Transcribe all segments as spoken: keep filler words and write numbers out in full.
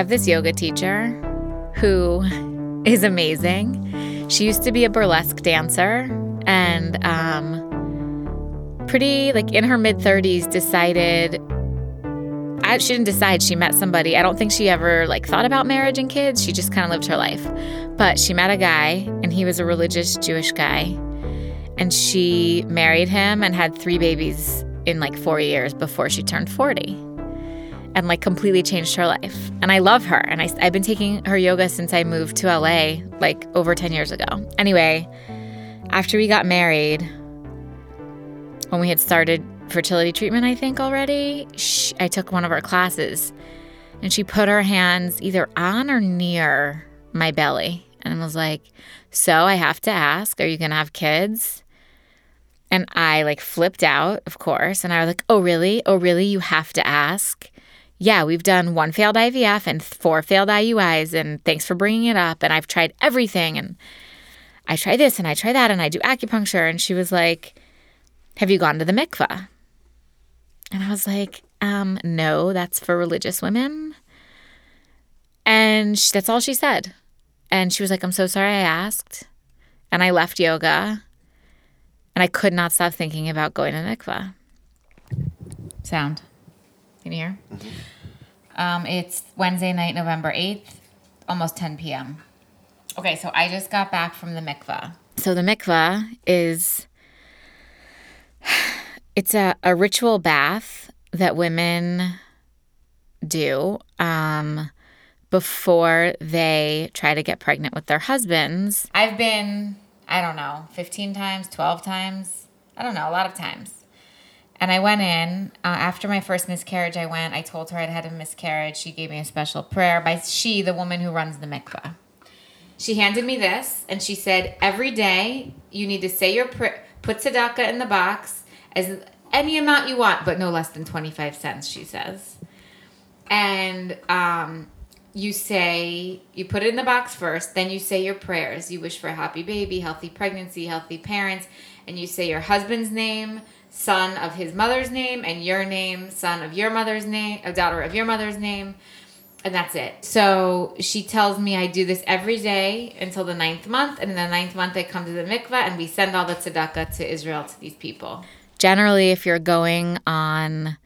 have this yoga teacher who is amazing. She used to be a burlesque dancer and um, pretty, like in her mid-thirties, decided, I, she didn't decide, she met somebody. I don't think she ever like thought about marriage and kids. She just kind of lived her life. But she met a guy, and he was a religious Jewish guy. And she married him and had three babies in like four years before she turned forty. And like completely changed her life. And I love her. And I, I've been taking her yoga since I moved to L A like over ten years ago. Anyway, after we got married, when we had started fertility treatment, I think already, she, I took one of her classes. And she put her hands either on or near my belly. And was like, so I have to ask, are you going to have kids? And I like flipped out, of course. And I was like, oh, really? Oh, really? You have to ask? Yeah, we've done one failed I V F and four failed I U Is, and thanks for bringing it up. And I've tried everything, and I try this, and I try that, and I do acupuncture. And she was like, have you gone to the mikvah? And I was like, um, no, that's for religious women. And she, that's all she said. And she was like, I'm so sorry I asked. And I left yoga, and I could not stop thinking about going to the mikvah. Sound. Can you hear? Mm-hmm. Um, it's Wednesday night, November eighth, almost ten p.m. Okay, so I just got back from the mikvah. So the mikvah is, it's a, a ritual bath that women do um, before they try to get pregnant with their husbands. I've been, I don't know, fifteen times, twelve times, I don't know, a lot of times. And I went in, uh, after my first miscarriage, I went, I told her I'd had a miscarriage. She gave me a special prayer by she, the woman who runs the mikvah. She handed me this, and she said, every day you need to say your prayer, put tzedakah in the box, as any amount you want, but no less than twenty-five cents, she says. And um, you say, you put it in the box first, then you say your prayers. You wish for a happy baby, healthy pregnancy, healthy parents, and you say your husband's name, son of his mother's name, and your name, son of your mother's name, a daughter of your mother's name, and that's it. So she tells me I do this every day until the ninth month, and in the ninth month I come to the mikvah, and we send all the tzedakah to Israel, to these people. Generally, if you're going on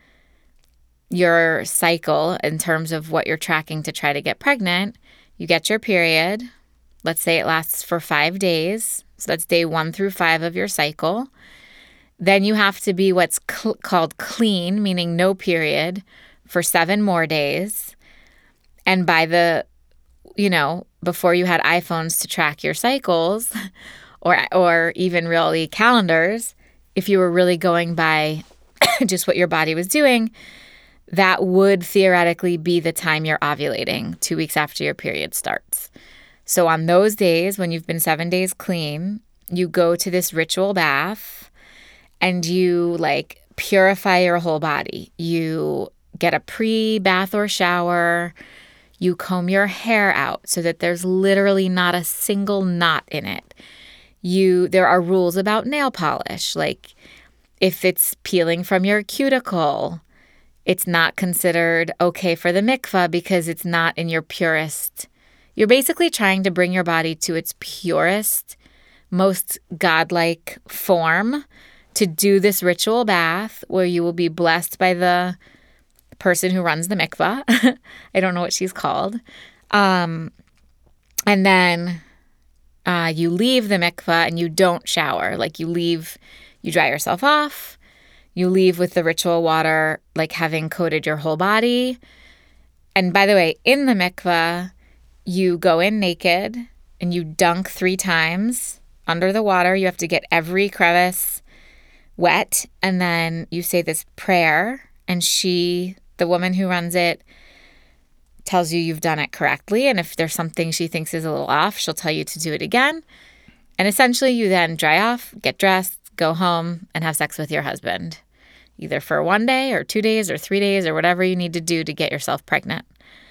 your cycle in terms of what you're tracking to try to get pregnant, you get your period. Let's say it lasts for five days. So that's day one through five of your cycle. Then you have to be what's cl- called clean, meaning no period, for seven more days. And by the, you know, before you had iPhones to track your cycles or or even really calendars, if you were really going by just what your body was doing, that would theoretically be the time you're ovulating, two weeks after your period starts. So on those days, when you've been seven days clean, you go to this ritual bath, and you like purify your whole body. You get a pre-bath or shower. You comb your hair out so that there's literally not a single knot in it. You there are rules about nail polish. Like if it's peeling from your cuticle, it's not considered okay for the mikvah because it's not in your purest. You're basically trying to bring your body to its purest, most godlike form, to do this ritual bath where you will be blessed by the person who runs the mikvah. I don't know what she's called. Um, and then uh, you leave the mikvah and you don't shower. Like you leave, you dry yourself off. You leave with the ritual water, like having coated your whole body. And by the way, in the mikvah, you go in naked and you dunk three times under the water. You have to get every crevice wet, and then you say this prayer, and she, the woman who runs it, tells you you've done it correctly, and if there's something she thinks is a little off, she'll tell you to do it again. And essentially you then dry off, get dressed, go home, and have sex with your husband, either for one day or two days or three days or whatever you need to do to get yourself pregnant.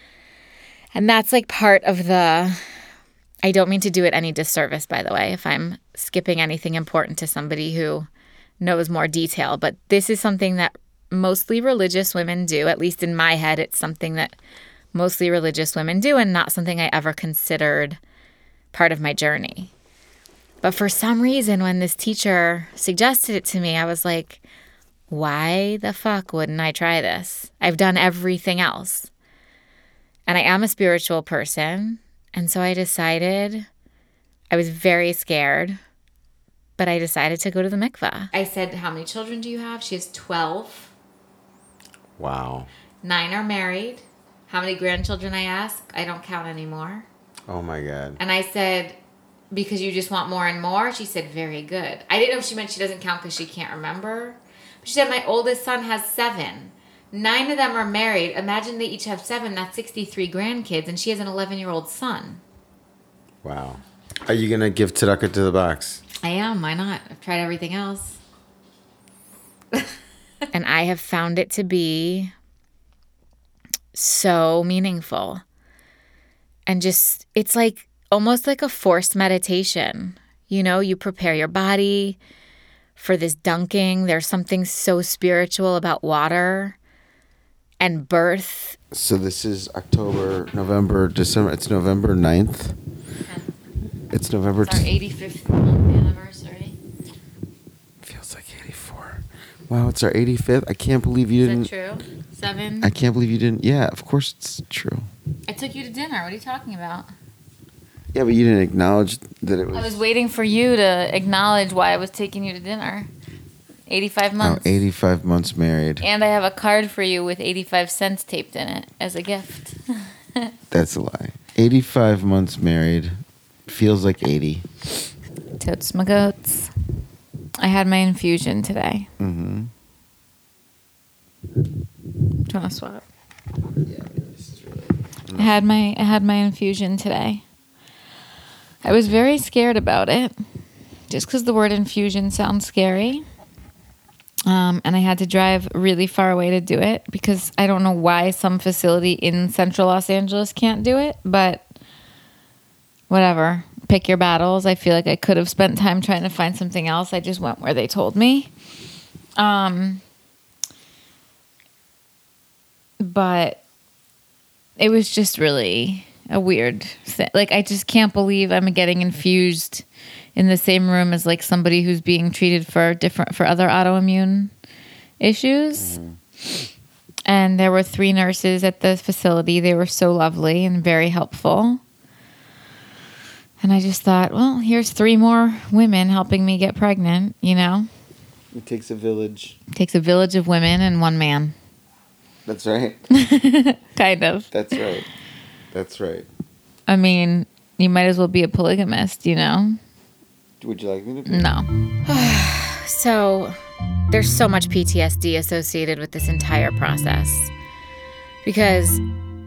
And that's like part of the, I don't mean to do it any disservice, by the way, if I'm skipping anything important to somebody who knows more detail, but this is something that mostly religious women do. At least in my head, it's something that mostly religious women do, and not something I ever considered part of my journey. But for some reason, when this teacher suggested it to me, I was like, why the fuck wouldn't I try this? I've done everything else. And I am a spiritual person. And so I decided, I was very scared, but I decided to go to the mikveh. I said, how many children do you have? She has twelve. Wow. Nine are married. How many grandchildren, I asked? I don't count anymore. Oh my God. And I said, because you just want more and more? She said, very good. I didn't know if she meant she doesn't count because she can't remember. But she said, my oldest son has seven. Nine of them are married. Imagine they each have seven. That's sixty-three grandkids. And she has an eleven-year-old son. Wow. Are you going to give tzedakah to the box? I am. Why not? I've tried everything else. And I have found it to be so meaningful. And just, it's like almost like a forced meditation. You know, you prepare your body for this dunking. There's something so spiritual about water and birth. So this is October, November, December. It's November ninth. It's November. It's our eighty-fifth anniversary. Feels like eighty-four. Wow, it's our eighty-fifth. I can't believe you didn't. Is that true? Seven? I can't believe you didn't. Yeah, of course it's true. I took you to dinner. What are you talking about? Yeah, but you didn't acknowledge that it was. I was waiting for you to acknowledge why I was taking you to dinner. eighty-five months. Oh, eighty-five months married. And I have a card for you with eighty-five cents taped in it as a gift. That's a lie. eighty-five months married. Feels like eighty. Totes my goats. I had my infusion today. Mm-hmm. Do you want to swap? Yeah, this is really. I had my I had my infusion today. I was very scared about it, just because the word infusion sounds scary. Um, and I had to drive really far away to do it because I don't know why some facility in central Los Angeles can't do it, but whatever. Pick your battles. I feel like I could have spent time trying to find something else. I just went where they told me. Um, but it was just really a weird thing. Like, I just can't believe I'm getting infused in the same room as like somebody who's being treated for different, for other autoimmune issues. Mm-hmm. And there were three nurses at the facility. They were so lovely and very helpful. And I just thought, well, here's three more women helping me get pregnant, you know? It takes a village. It takes a village of women and one man. That's right. Kind of. That's right. That's right. I mean, you might as well be a polygamist, you know? Would you like me to be? No. So, there's so much P T S D associated with this entire process. Because,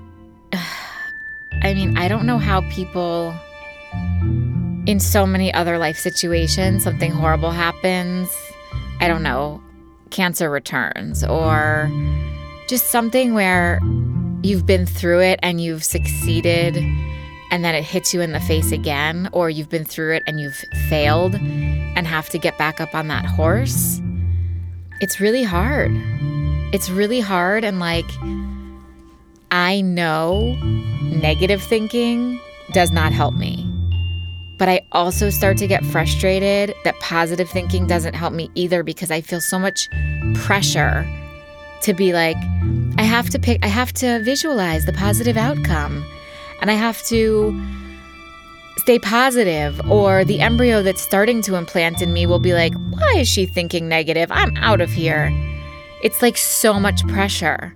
I mean, I don't know how people, in so many other life situations, something horrible happens, I don't know, cancer returns, or just something where you've been through it and you've succeeded and then it hits you in the face again, or you've been through it and you've failed and have to get back up on that horse. It's really hard. It's really hard. And like, I know negative thinking does not help me. But I also start to get frustrated that positive thinking doesn't help me either, because I feel so much pressure to be like, I have to pick, I have to visualize the positive outcome. And I have to stay positive, or the embryo that's starting to implant in me will be like, why is she thinking negative? I'm out of here. It's like so much pressure.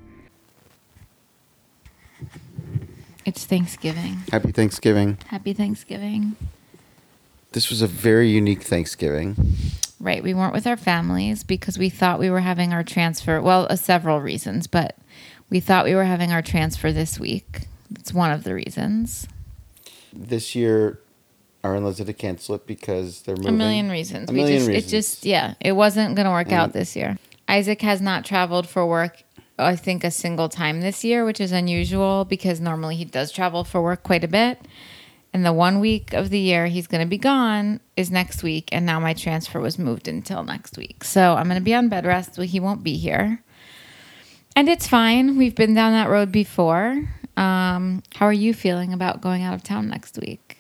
It's Thanksgiving. Happy Thanksgiving. Happy Thanksgiving. This was a very unique Thanksgiving. Right. We weren't with our families because we thought we were having our transfer. Well, uh, several reasons, but we thought we were having our transfer this week. It's one of the reasons. This year, our in-laws had to cancel it because they're moving. A million reasons. A we million just, reasons. It just, yeah, it wasn't going to work And out this year. Isaac has not traveled for work, I think, a single time this year, which is unusual because normally he does travel for work quite a bit. And the one week of the year he's going to be gone is next week. And now my transfer was moved until next week. So I'm going to be on bed rest. He won't be here. And it's fine. We've been down that road before. Um, how are you feeling about going out of town next week?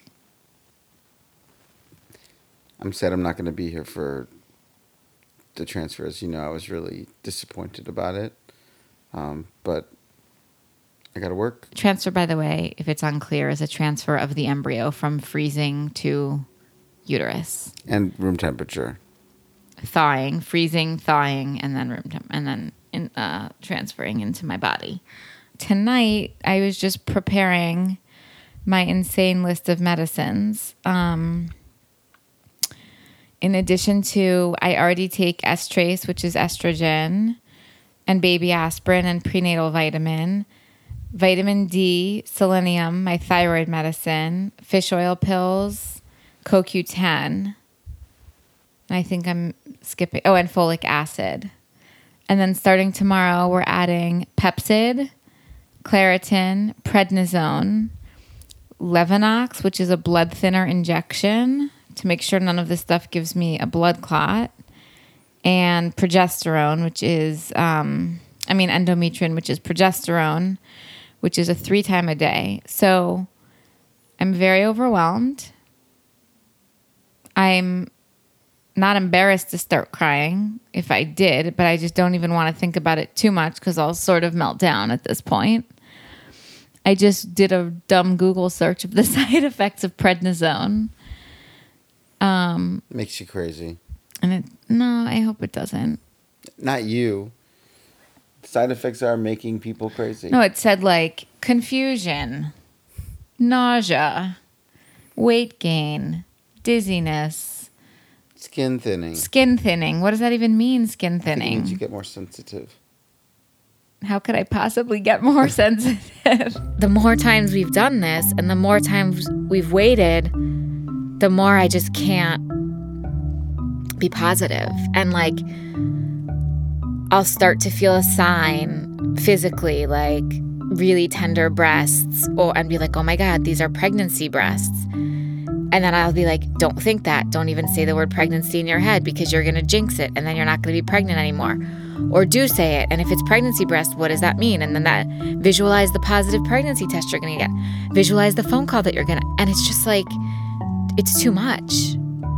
I'm sad I'm not going to be here for the transfers. You know, I was really disappointed about it. Um, but I got to work. Transfer, by the way, if it's unclear, is a transfer of the embryo from freezing to uterus. And room temperature. Thawing, freezing, thawing, and then room temp, and then in, uh, transferring into my body. Tonight, I was just preparing my insane list of medicines. Um, in addition to, I already take Estrace, which is estrogen, and baby aspirin and prenatal vitamin, vitamin D, selenium, my thyroid medicine, fish oil pills, C O Q ten. I think I'm skipping. Oh, and folic acid. And then starting tomorrow, we're adding Pepcid, Claritin, Prednisone, Levinox, which is a blood thinner injection to make sure none of this stuff gives me a blood clot, and progesterone, which is, um, I mean, endometrium, which is progesterone, which is a three time a day. So I'm very overwhelmed. I'm not embarrassed to start crying if I did, but I just don't even want to think about it too much because I'll sort of melt down at this point. I just did a dumb Google search of the side effects of prednisone. Um, Makes you crazy. And it, no, I hope it doesn't. Not you. Side effects are making people crazy. No, it said like confusion, nausea, weight gain, dizziness, skin thinning. Skin thinning. What does that even mean, skin thinning? I think it means you get more sensitive. How could I possibly get more sensitive? The more times we've done this and the more times we've waited, the more I just can't be positive. And like, I'll start to feel a sign physically, like really tender breasts, or and be like, oh my God, these are pregnancy breasts. And then I'll be like, don't think that. Don't even say the word pregnancy in your head because you're going to jinx it and then you're not going to be pregnant anymore. Or do say it. And if it's pregnancy breast, what does that mean? And then that visualize the positive pregnancy test you're going to get. Visualize the phone call that you're going to. And it's just like, it's too much.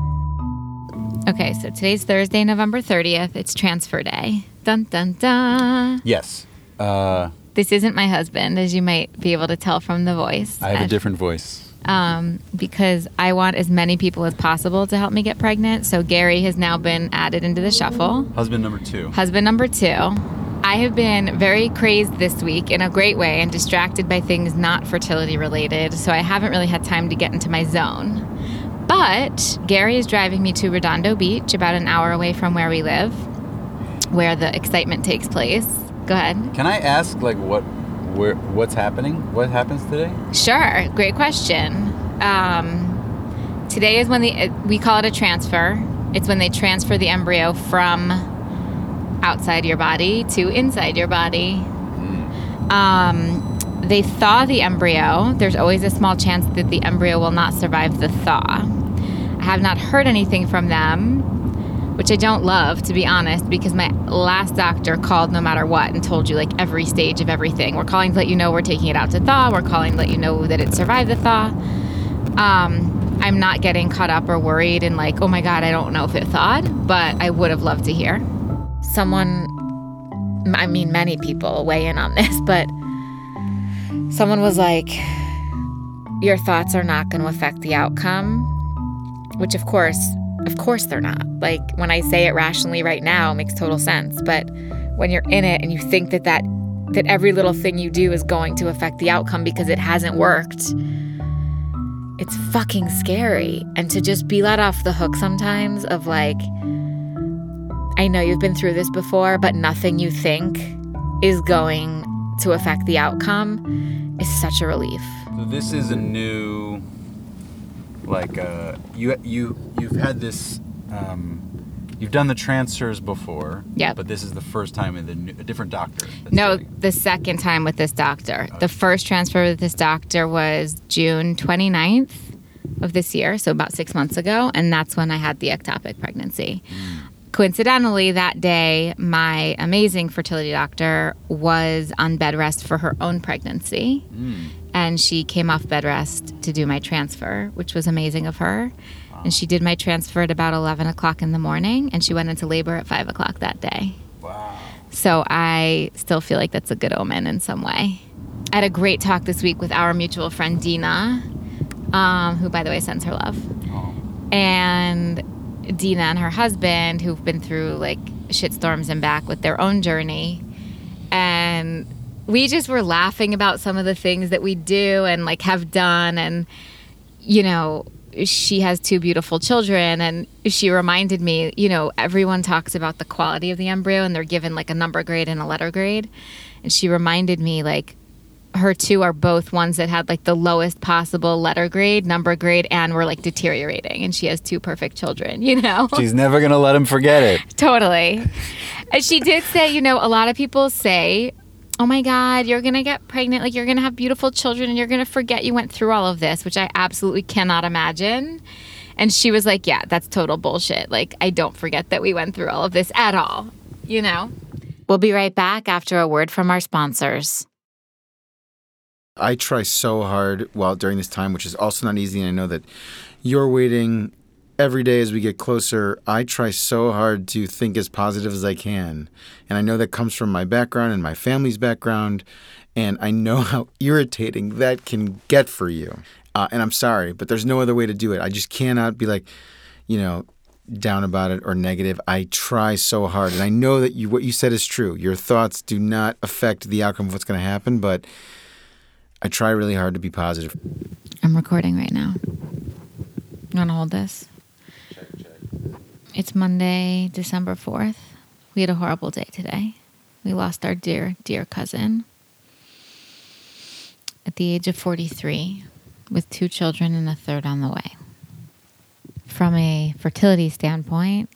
Okay, so today's Thursday, November thirtieth. It's transfer day. Dun, dun, dun. Yes. Uh, this isn't my husband, as you might be able to tell from the voice. I have a different voice. Um, because I want as many people as possible to help me get pregnant. So Gary has now been added into the shuffle. Husband number two. Husband number two. I have been very crazed this week in a great way and distracted by things not fertility related. So I haven't really had time to get into my zone. But Gary is driving me to Redondo Beach, about an hour away from where we live, where the excitement takes place. Go ahead. Can I ask, like, what, where, what's happening? What happens today? Sure. Great question. Um, today is when the we call it a transfer. It's when they transfer the embryo from outside your body to inside your body. Mm. Um, they thaw the embryo. There's always a small chance that the embryo will not survive the thaw. I have not heard anything from them, which I don't love, to be honest, because my last doctor called no matter what and told you like every stage of everything. We're calling to let you know we're taking it out to thaw. We're calling to let you know that it survived the thaw. Um, I'm not getting caught up or worried and like, oh my God, I don't know if it thawed, but I would have loved to hear. Someone, I mean, many people weigh in on this, but someone was like, your thoughts are not going to affect the outcome, which of course, of course they're not. Like when I say it rationally right now, it makes total sense. But when you're in it and you think that that, that every little thing you do is going to affect the outcome because it hasn't worked, it's fucking scary. And to just be let off the hook sometimes of like, I know you've been through this before, but nothing you think is going to affect the outcome is such a relief. So this is a new, like, uh, you you you've had this, um, you've done the transfers before. Yeah. But this is the first time with a, new, a different doctor. No, the second time with this doctor. Okay. The first transfer with this doctor was June twenty-ninth of this year, so about six months ago, and that's when I had the ectopic pregnancy. Mm. coincidentally, that day, my amazing fertility doctor was on bed rest for her own pregnancy. Mm. And she came off bed rest to do my transfer, which was amazing of her. Wow. And she did my transfer at about eleven o'clock in the morning, and she went into labor at five o'clock that day. Wow. So I still feel like that's a good omen in some way. I had a great talk this week with our mutual friend, Dina, um, who, by the way, sends her love. Oh. And Dina and her husband, who've been through like shitstorms and back with their own journey. And we just were laughing about some of the things that we do and like have done. And, you know, she has two beautiful children. And she reminded me, you know, everyone talks about the quality of the embryo and they're given like a number grade and a letter grade. And she reminded me like, her two are both ones that had like the lowest possible letter grade, number grade, and were like deteriorating. And she has two perfect children, you know? She's never going to let him forget it. Totally. And she did say, you know, a lot of people say, oh my God, you're going to get pregnant. Like you're going to have beautiful children and you're going to forget you went through all of this, which I absolutely cannot imagine. And she was like, yeah, that's total bullshit. Like I don't forget that we went through all of this at all, you know? We'll be right back after a word from our sponsors. I try so hard while during this time, which is also not easy. And I know that you're waiting every day as we get closer. I try so hard to think as positive as I can. And I know that comes from my background and my family's background. And I know how irritating that can get for you. Uh, and I'm sorry, but there's no other way to do it. I just cannot be like, you know, down about it or negative. I try so hard. And I know that you what you said is true. Your thoughts do not affect the outcome of what's going to happen, but I try really hard to be positive. I'm recording right now. You want to hold this? Check, check. It's Monday, December fourth. We had a horrible day today. We lost our dear, dear cousin at the age of forty-three with two children and a third on the way. From a fertility standpoint,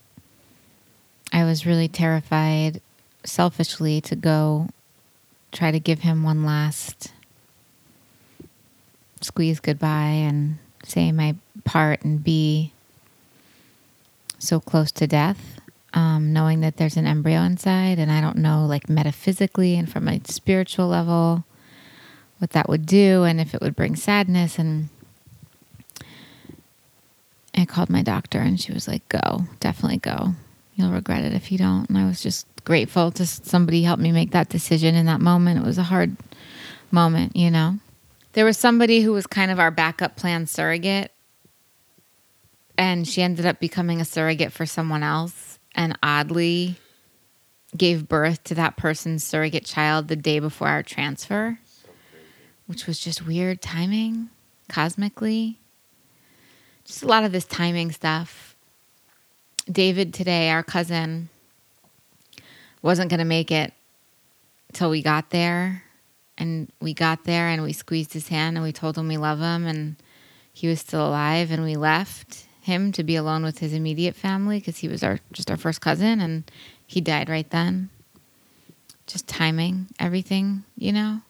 I was really terrified, selfishly, to go try to give him one last squeeze goodbye and say my part and be so close to death, um, knowing that there's an embryo inside. And I don't know, like metaphysically and from a spiritual level, what that would do and if it would bring sadness. And I called my doctor and she was like, go, definitely go. You'll regret it if you don't. And I was just grateful to somebody help me make that decision in that moment. It was a hard moment, you know. There was somebody who was kind of our backup plan surrogate, and she ended up becoming a surrogate for someone else and oddly gave birth to that person's surrogate child the day before our transfer, so which was just weird timing, cosmically. Just a lot of this timing stuff. David today, our cousin, wasn't going to make it till we got there. And we got there and we squeezed his hand and we told him we love him and he was still alive, and we left him to be alone with his immediate family because he was our just our first cousin and he died right then. Just timing, everything, you know?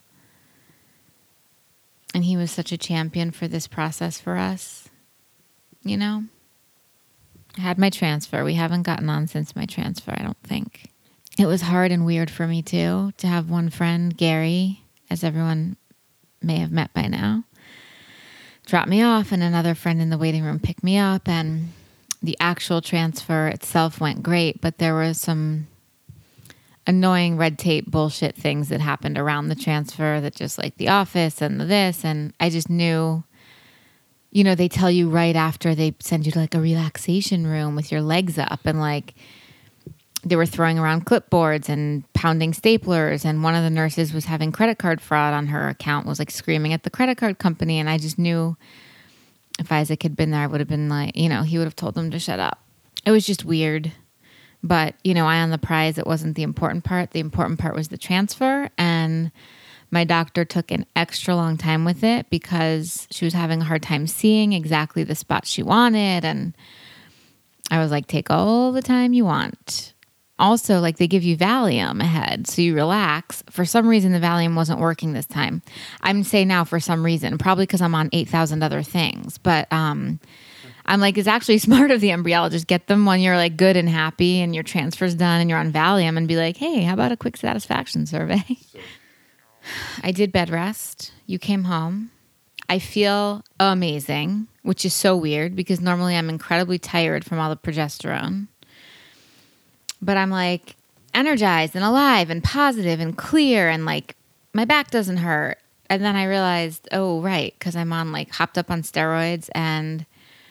And he was such a champion for this process for us, you know? I had my transfer. We haven't gotten on since my transfer, I don't think. It was hard and weird for me, too, to have one friend, Gary, as everyone may have met by now, drop me off and another friend in the waiting room pick me up. And the actual transfer itself went great, but there was some annoying red tape bullshit things that happened around the transfer that just like the office and the this. And I just knew, you know, they tell you right after they send you to like a relaxation room with your legs up and like, they were throwing around clipboards and pounding staplers. And one of the nurses was having credit card fraud on her account, was like screaming at the credit card company. And I just knew if Isaac had been there, I would have been like, you know, he would have told them to shut up. It was just weird. But, you know, eye on the prize, it wasn't the important part. The important part was the transfer. And my doctor took an extra long time with it because she was having a hard time seeing exactly the spot she wanted. And I was like, take all the time you want. Also, like they give you Valium ahead, so you relax. For some reason, the Valium wasn't working this time. I'm saying now for some reason, probably because I'm on eight thousand other things. But um, I'm like, it's actually smart of the embryologist. Get them when you're like good and happy and your transfer's done and you're on Valium and be like, hey, how about a quick satisfaction survey? I did bed rest. You came home. I feel amazing, which is so weird because normally I'm incredibly tired from all the progesterone. But I'm like energized and alive and positive and clear and like my back doesn't hurt. And then I realized, oh, right, because I'm on like hopped up on steroids and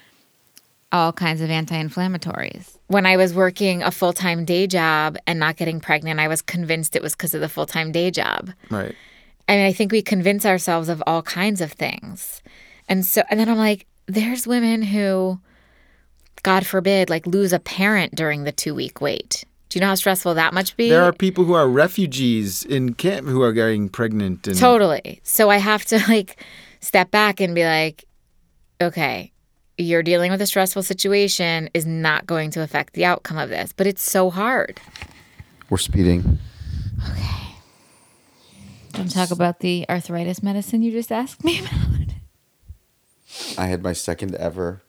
all kinds of anti-inflammatories. When I was working a full-time day job and not getting pregnant, I was convinced it was because of the full-time day job. Right. I mean, I think we convince ourselves of all kinds of things. And so, and then I'm like, there's women who, God forbid, like lose a parent during the two-week wait. Do you know how stressful that must be? There are people who are refugees in camp who are getting pregnant. And Totally. So I have to like step back and be like, okay, you're dealing with a stressful situation is not going to affect the outcome of this. But it's so hard. We're speeding. Okay. Don't talk about the arthritis medicine you just asked me about. I had my second ever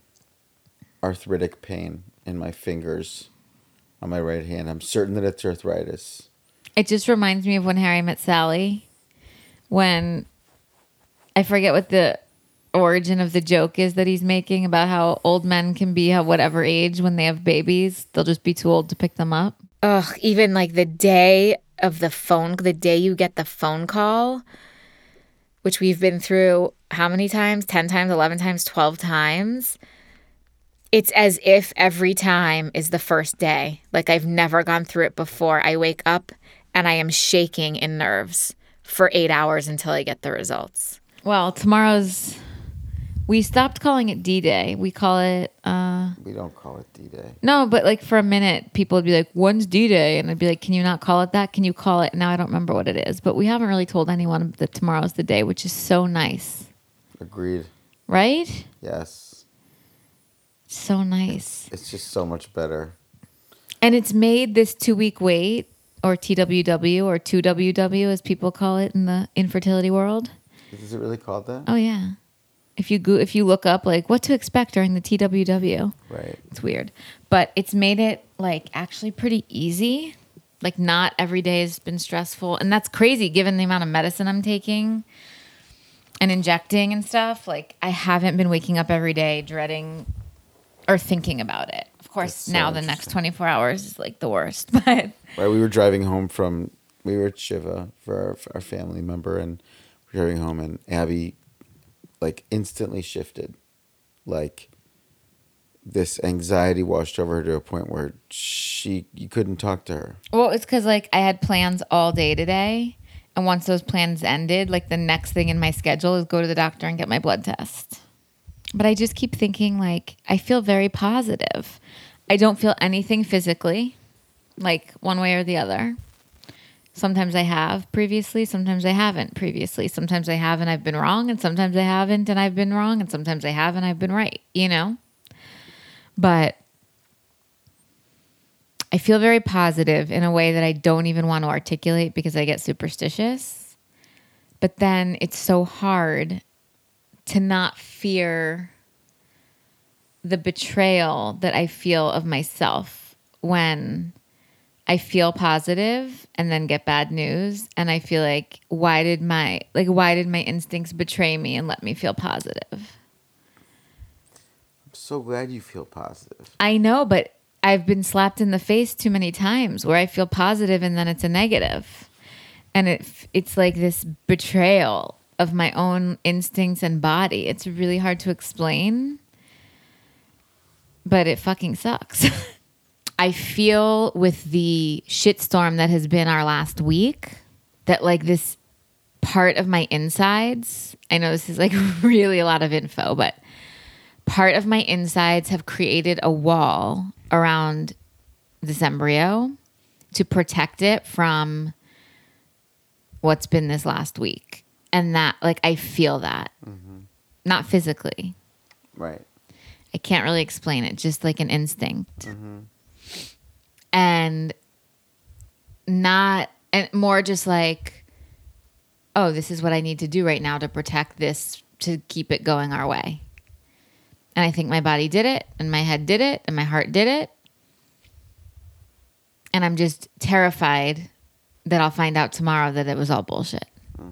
arthritic pain in my fingers on my right hand. I'm certain that it's arthritis. It just reminds me of when Harry met Sally. When I forget what the origin of the joke is that he's making about how old men can be at whatever age when they have babies. They'll just be too old to pick them up. Ugh, even like the day of the phone, the day you get the phone call, which we've been through how many times? ten times, eleven times, twelve times. It's as if every time is the first day. Like I've never gone through it before. I wake up and I am shaking in nerves for eight hours until I get the results. Well, tomorrow's... We stopped calling it D-Day. We call it... Uh, we don't call it D-Day. No, but like for a minute, people would be like, when's D-Day? And I'd be like, can you not call it that? Can you call it? Now I don't remember what it is. But we haven't really told anyone that tomorrow's the day, which is so nice. Agreed. Right? Yes. So nice. It's just so much better. And it's made this two-week wait, or T W W, or two W W, as people call it in the infertility world. Is it really called that? Oh, yeah. If you go, if you look up like what to expect during the T W W, right? It's weird, but it's made it like actually pretty easy. Like not every day has been stressful, and that's crazy given the amount of medicine I'm taking and injecting and stuff. Like I haven't been waking up every day dreading or thinking about it. Of course, so now the next twenty-four hours is like the worst. But right, we were driving home from we were at Shiva for our, for our family member, and we were driving home, and Abby like instantly shifted. Like this anxiety washed over her to a point where she you couldn't talk to her. Well, it's because like I had plans all day today, and once those plans ended, like the next thing in my schedule is go to the doctor and get my blood test. But I just keep thinking like I feel very positive. I don't feel anything physically, like one way or the other. Sometimes I have previously, sometimes I haven't previously. Sometimes I have and I've been wrong, and sometimes I haven't and I've been wrong, and sometimes I have and I've been right, you know? But I feel very positive in a way that I don't even want to articulate because I get superstitious. But then it's so hard to not fear the betrayal that I feel of myself when I feel positive and then get bad news, and I feel like why did my like why did my instincts betray me and let me feel positive? I'm so glad you feel positive. I know, but I've been slapped in the face too many times where I feel positive and then it's a negative. And it it's like this betrayal of my own instincts and body. It's really hard to explain, but it fucking sucks. I feel with the shitstorm that has been our last week that like this part of my insides, I know this is like really a lot of info, but part of my insides have created a wall around this embryo to protect it from what's been this last week. And that, like, I feel that. Mm-hmm. Not physically. Right. I can't really explain it, just like an instinct. Mm-hmm. And not, and more just like, oh, this is what I need to do right now to protect this, to keep it going our way. And I think my body did it, and my head did it, and my heart did it. And I'm just terrified that I'll find out tomorrow that it was all bullshit. Mm.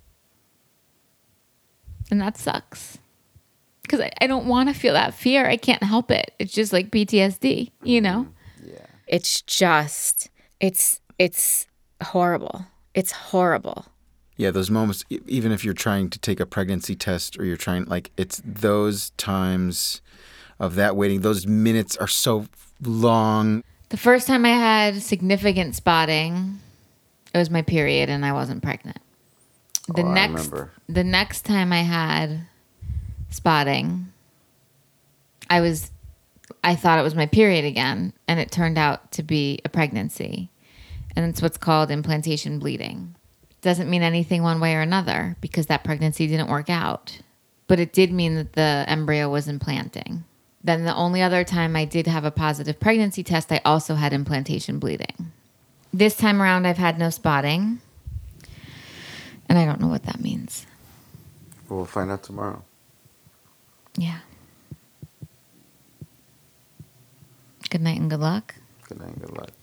And that sucks. Because I, I don't want to feel that fear. I can't help it. It's just like P T S D, you know? Yeah. It's just, it's, it's horrible. It's horrible. Yeah, those moments, e- even if you're trying to take a pregnancy test or you're trying, like, it's those times of that waiting, those minutes are so long. The first time I had significant spotting, it was my period and I wasn't pregnant. The oh, next, I remember. The next time I had spotting, I was, I thought it was my period again, and it turned out to be a pregnancy. And it's what's called implantation bleeding. Doesn't mean anything one way or another because that pregnancy didn't work out. But it did mean that the embryo was implanting. Then the only other time I did have a positive pregnancy test, I also had implantation bleeding. This time around, I've had no spotting. And I don't know what that means. We'll find out tomorrow. Yeah. Good night and good luck. Good night and good luck.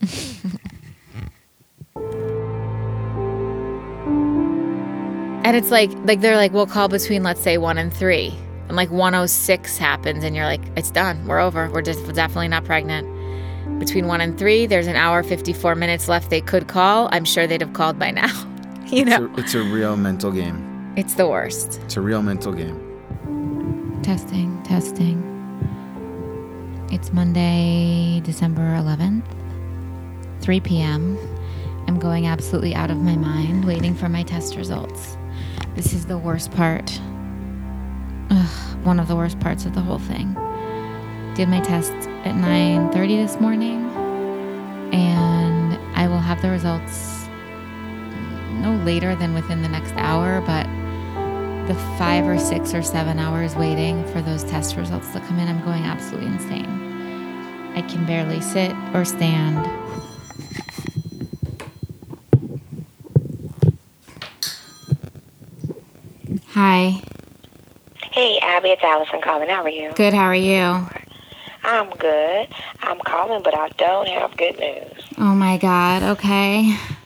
And it's like, like they're like, we'll call between, let's say, one and three. And like one oh six happens and you're like, it's done. We're over. We're just we're definitely not pregnant. Between one and three, there's an hour, fifty-four minutes left they could call. I'm sure they'd have called by now. You know? It's a, it's a real mental game. It's the worst. It's a real mental game. Testing, testing. It's Monday, December eleventh, three p.m. I'm going absolutely out of my mind, waiting for my test results. This is the worst part. Ugh, one of the worst parts of the whole thing. Did my test at nine thirty this morning, and I will have the results no later than within the next hour, but the five or six or seven hours waiting for those test results to come in, I'm going absolutely insane. I can barely sit or stand. Hi. Hey, Abby, it's Allison calling. How are you? Good, how are you? I'm good. I'm calling, but I don't have good news. Oh my God, okay.